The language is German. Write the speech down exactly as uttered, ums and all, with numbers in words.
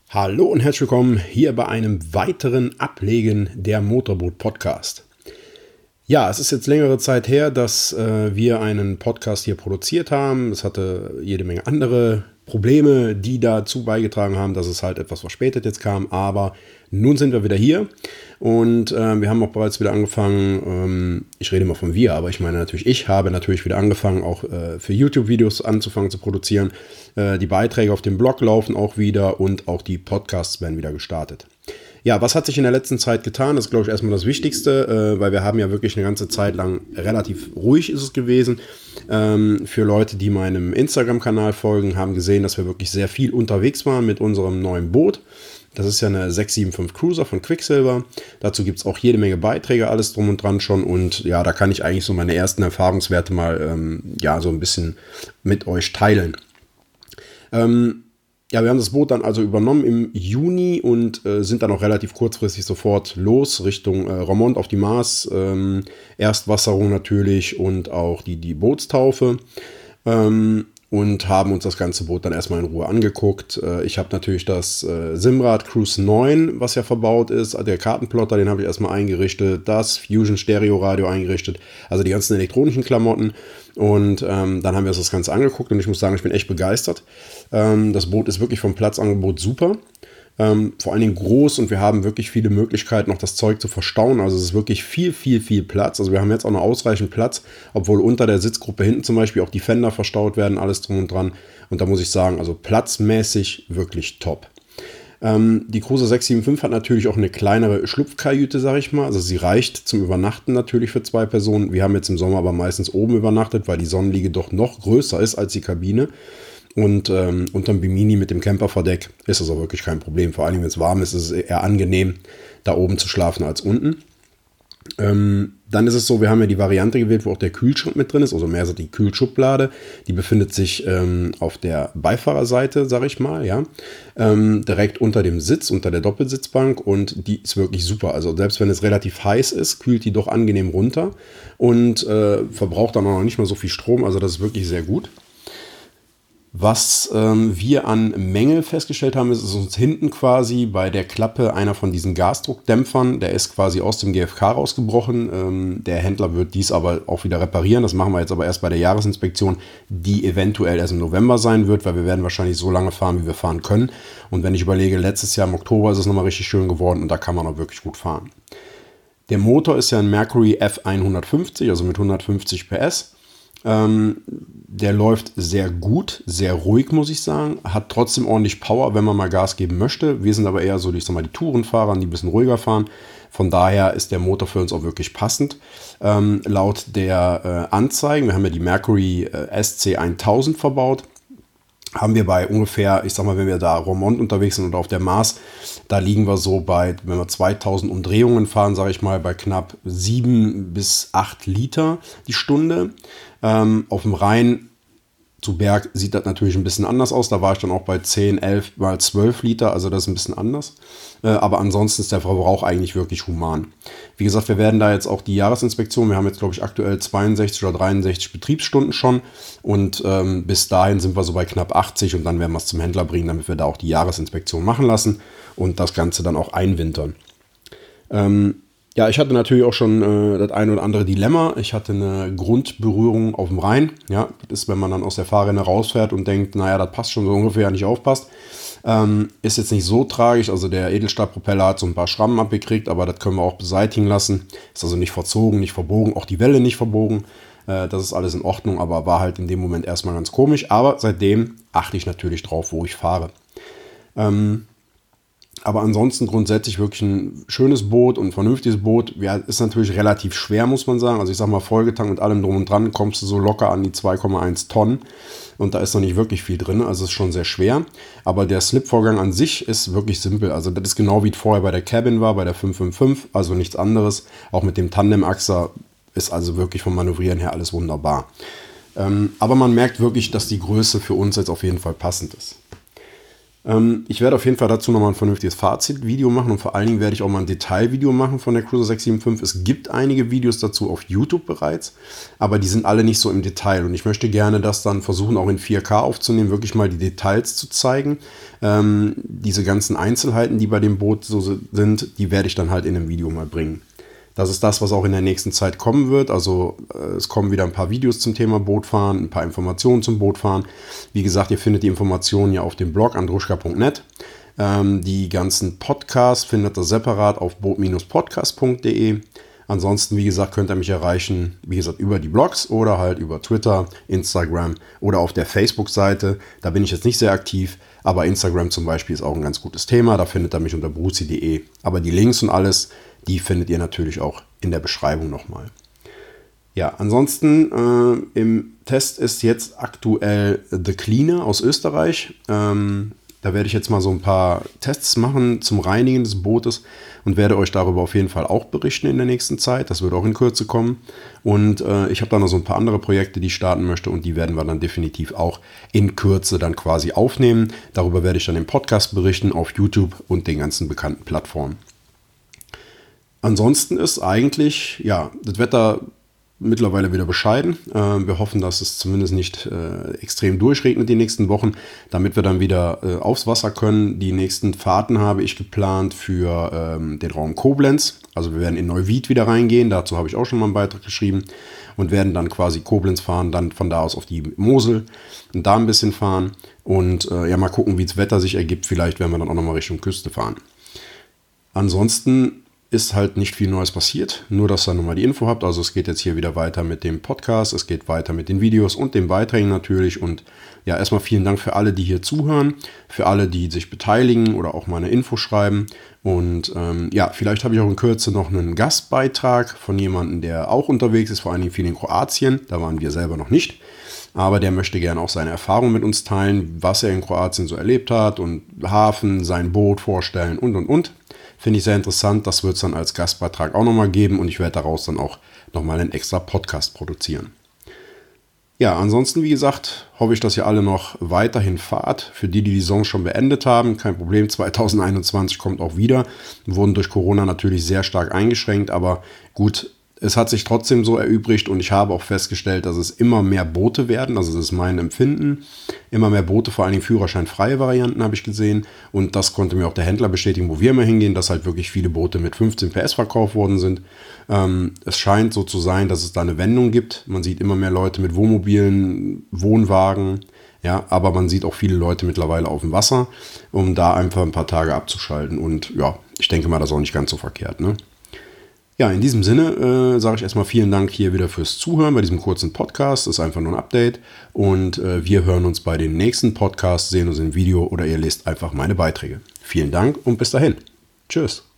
Hallo und herzlich willkommen hier bei einem weiteren Ablegen der Motorboot-Podcast. Ja, es ist jetzt längere Zeit her, dass äh, wir einen Podcast hier produziert haben. Es hatte jede Menge andere Probleme, die dazu beigetragen haben, dass es halt etwas verspätet jetzt kam. Aber nun sind wir wieder hier und äh, wir haben auch bereits wieder angefangen, ähm, ich rede immer von wir, aber ich meine natürlich, ich habe natürlich wieder angefangen, auch äh, für YouTube-Videos anzufangen zu produzieren. Äh, die Beiträge auf dem Blog laufen auch wieder und auch die Podcasts werden wieder gestartet. Ja, was hat sich in der letzten Zeit getan? Das ist, glaube ich, erstmal das Wichtigste, äh, weil wir haben ja wirklich eine ganze Zeit lang relativ ruhig ist es gewesen. Ähm, für Leute, die meinem Instagram-Kanal folgen, haben gesehen, dass wir wirklich sehr viel unterwegs waren mit unserem neuen Boot. Das ist ja eine sechs sieben fünf Cruiser von Quicksilver. Dazu gibt es auch jede Menge Beiträge, alles drum und dran schon. Und ja, da kann ich eigentlich so meine ersten Erfahrungswerte mal ähm, ja, so ein bisschen mit euch teilen. Ähm, Ja, wir haben das Boot dann also übernommen im Juni und äh, sind dann auch relativ kurzfristig sofort los Richtung äh, Romont auf die Maas. Ähm, Erstwasserung natürlich und auch die, die Bootstaufe. Ähm, und haben uns das ganze Boot dann erstmal in Ruhe angeguckt. Äh, ich habe natürlich das äh, Simrad Cruise neun, was ja verbaut ist. Der Kartenplotter, den habe ich erstmal eingerichtet. Das Fusion Stereo Radio eingerichtet. Also die ganzen elektronischen Klamotten. Und ähm, dann haben wir uns das Ganze angeguckt und ich muss sagen, ich bin echt begeistert. Ähm, das Boot ist wirklich vom Platzangebot super. Ähm, vor allen Dingen groß und wir haben wirklich viele Möglichkeiten, noch das Zeug zu verstauen. Also es ist wirklich viel, viel, viel Platz. Also wir haben jetzt auch noch ausreichend Platz, obwohl unter der Sitzgruppe hinten zum Beispiel auch die Fender verstaut werden, alles drum und dran. Und da muss ich sagen, also platzmäßig wirklich top. Ähm, die Cruiser sechs sieben fünf hat natürlich auch eine kleinere Schlupfkajüte, sag ich mal. Also sie reicht zum Übernachten natürlich für zwei Personen. Wir haben jetzt im Sommer aber meistens oben übernachtet, weil die Sonnenliege doch noch größer ist als die Kabine. Und ähm, unterm Bimini mit dem Camperverdeck ist das auch wirklich kein Problem. Vor allem, wenn es warm ist, ist es eher angenehm, da oben zu schlafen als unten. Ähm, dann ist es so, wir haben ja die Variante gewählt, wo auch der Kühlschrank mit drin ist, also mehr so die Kühlschublade. Die befindet sich ähm, auf der Beifahrerseite, sage ich mal, ja, ähm, direkt unter dem Sitz, unter der Doppelsitzbank und die ist wirklich super. Also selbst wenn es relativ heiß ist, kühlt die doch angenehm runter und äh, verbraucht dann auch noch nicht mal so viel Strom, also das ist wirklich sehr gut. Was ähm, wir an Mängel festgestellt haben, ist, ist uns hinten quasi bei der Klappe einer von diesen Gasdruckdämpfern, der ist quasi aus dem G F K rausgebrochen. Ähm, der Händler wird dies aber auch wieder reparieren. Das machen wir jetzt aber erst bei der Jahresinspektion, die eventuell erst im November sein wird, weil wir werden wahrscheinlich so lange fahren, wie wir fahren können. Und wenn ich überlege, letztes Jahr im Oktober ist es nochmal richtig schön geworden und da kann man auch wirklich gut fahren. Der Motor ist ja ein Mercury F hundertfünfzig, also mit hundertfünfzig P S. Ähm, der läuft sehr gut, sehr ruhig, muss ich sagen. Hat trotzdem ordentlich Power, wenn man mal Gas geben möchte. Wir sind aber eher so, ich sag mal, die Tourenfahrer, die ein bisschen ruhiger fahren. Von daher ist der Motor für uns auch wirklich passend. Ähm, laut der äh, Anzeigen, wir haben ja die Mercury äh, S C tausend verbaut, haben wir bei ungefähr, ich sag mal, wenn wir da Romont unterwegs sind oder auf der Maas, da liegen wir so bei, wenn wir zweitausend Umdrehungen fahren, sage ich mal, bei knapp sieben bis acht Liter die Stunde. Ähm, auf dem Rhein zu Berg sieht das natürlich ein bisschen anders aus. Da war ich dann auch bei zehn, elf mal zwölf Liter, also das ist ein bisschen anders. Äh, aber ansonsten ist der Verbrauch eigentlich wirklich human. Wie gesagt, wir werden da jetzt auch die Jahresinspektion, wir haben jetzt glaube ich aktuell zweiundsechzig oder dreiundsechzig Betriebsstunden schon und ähm, bis dahin sind wir so bei knapp achtzig und dann werden wir es zum Händler bringen, damit wir da auch die Jahresinspektion machen lassen und das Ganze dann auch einwintern. Ähm, Ja, ich hatte natürlich auch schon äh, das ein oder andere Dilemma. Ich hatte eine Grundberührung auf dem Rhein. Ja, das ist, wenn man dann aus der Fahrrinne rausfährt und denkt, naja, das passt schon so ungefähr, nicht aufpasst. Ähm, ist jetzt nicht so tragisch. Also der Edelstahlpropeller hat so ein paar Schrammen abgekriegt, aber das können wir auch beseitigen lassen. Ist also nicht verzogen, nicht verbogen, auch die Welle nicht verbogen. Äh, das ist alles in Ordnung, aber war halt in dem Moment erstmal ganz komisch. Aber seitdem achte ich natürlich drauf, wo ich fahre. Ähm, Aber ansonsten grundsätzlich wirklich ein schönes Boot und ein vernünftiges Boot. Ja, ist natürlich relativ schwer, muss man sagen. Also ich sag mal, vollgetankt mit allem drum und dran kommst du so locker an die zwei Komma eins Tonnen. Und da ist noch nicht wirklich viel drin. Also es ist schon sehr schwer. Aber der Slip-Vorgang an sich ist wirklich simpel. Also das ist genau wie es vorher bei der Cabin war, bei der fünf fünf fünf. Also nichts anderes. Auch mit dem Tandem-Achser ist also wirklich vom Manövrieren her alles wunderbar. Ähm, aber man merkt wirklich, dass die Größe für uns jetzt auf jeden Fall passend ist. Ähm, ich werde auf jeden Fall dazu nochmal ein vernünftiges Fazitvideo machen und vor allen Dingen werde ich auch mal ein Detailvideo machen von der Cruiser sechs sieben fünf. Es gibt einige Videos dazu auf YouTube bereits, aber die sind alle nicht so im Detail und ich möchte gerne das dann versuchen auch in vier K aufzunehmen, wirklich mal die Details zu zeigen. Ähm, diese ganzen Einzelheiten, die bei dem Boot so sind, die werde ich dann halt in einem Video mal bringen. Das ist das, was auch in der nächsten Zeit kommen wird. Also äh, es kommen wieder ein paar Videos zum Thema Bootfahren, ein paar Informationen zum Bootfahren. Wie gesagt, ihr findet die Informationen ja auf dem Blog andruschka punkt net. Ähm, die ganzen Podcasts findet ihr separat auf boot Bindestrich podcast punkt de. Ansonsten, wie gesagt, könnt ihr mich erreichen, wie gesagt, über die Blogs oder halt über Twitter, Instagram oder auf der Facebook-Seite. Da bin ich jetzt nicht sehr aktiv, aber Instagram zum Beispiel ist auch ein ganz gutes Thema. Da findet ihr mich unter bruzi punkt de. Aber die Links und alles, die findet ihr natürlich auch in der Beschreibung nochmal. Ja, ansonsten äh, im Test ist jetzt aktuell The Cleaner aus Österreich. Ähm, da werde ich jetzt mal so ein paar Tests machen zum Reinigen des Bootes und werde euch darüber auf jeden Fall auch berichten in der nächsten Zeit. Das wird auch in Kürze kommen. Und äh, ich habe da noch so ein paar andere Projekte, die ich starten möchte und die werden wir dann definitiv auch in Kürze dann quasi aufnehmen. Darüber werde ich dann im Podcast berichten, auf YouTube und den ganzen bekannten Plattformen. Ansonsten ist eigentlich, ja, das Wetter mittlerweile wieder bescheiden. Äh, wir hoffen, dass es zumindest nicht äh, extrem durchregnet die nächsten Wochen, damit wir dann wieder äh, aufs Wasser können. Die nächsten Fahrten habe ich geplant für ähm, den Raum Koblenz. Also wir werden in Neuwied wieder reingehen. Dazu habe ich auch schon mal einen Beitrag geschrieben und werden dann quasi Koblenz fahren, dann von da aus auf die Mosel und da ein bisschen fahren und äh, ja mal gucken, wie das Wetter sich ergibt. Vielleicht werden wir dann auch nochmal Richtung Küste fahren. Ansonsten ist halt nicht viel Neues passiert, nur dass ihr nochmal die Info habt. Also es geht jetzt hier wieder weiter mit dem Podcast, es geht weiter mit den Videos und den Beiträgen natürlich. Und ja, erstmal vielen Dank für alle, die hier zuhören, für alle, die sich beteiligen oder auch mal eine Info schreiben. Und ähm, ja, vielleicht habe ich auch in Kürze noch einen Gastbeitrag von jemandem, der auch unterwegs ist, vor allen Dingen viel in Kroatien. Da waren wir selber noch nicht. Aber der möchte gerne auch seine Erfahrungen mit uns teilen, was er in Kroatien so erlebt hat und Hafen, sein Boot vorstellen und, und, und. Finde ich sehr interessant. Das wird es dann als Gastbeitrag auch nochmal geben und ich werde daraus dann auch nochmal einen extra Podcast produzieren. Ja, ansonsten, wie gesagt, hoffe ich, dass ihr alle noch weiterhin fahrt. Für die, die die Saison schon beendet haben, kein Problem. zwanzig einundzwanzig kommt auch wieder. Wir wurden durch Corona natürlich sehr stark eingeschränkt, aber gut, es hat sich trotzdem so erübrigt und ich habe auch festgestellt, dass es immer mehr Boote werden, also das ist mein Empfinden, immer mehr Boote, vor allen Dingen führerscheinfreie Varianten habe ich gesehen und das konnte mir auch der Händler bestätigen, wo wir immer hingehen, dass halt wirklich viele Boote mit fünfzehn P S verkauft worden sind. Ähm, es scheint so zu sein, dass es da eine Wendung gibt, man sieht immer mehr Leute mit Wohnmobilen, Wohnwagen, ja, aber man sieht auch viele Leute mittlerweile auf dem Wasser, um da einfach ein paar Tage abzuschalten und ja, ich denke mal, das ist auch nicht ganz so verkehrt, ne? Ja, in diesem Sinne äh, sage ich erstmal vielen Dank hier wieder fürs Zuhören bei diesem kurzen Podcast. Das ist einfach nur ein Update. Und äh, wir hören uns bei den nächsten Podcasts, sehen uns im Video oder ihr lest einfach meine Beiträge. Vielen Dank und bis dahin. Tschüss.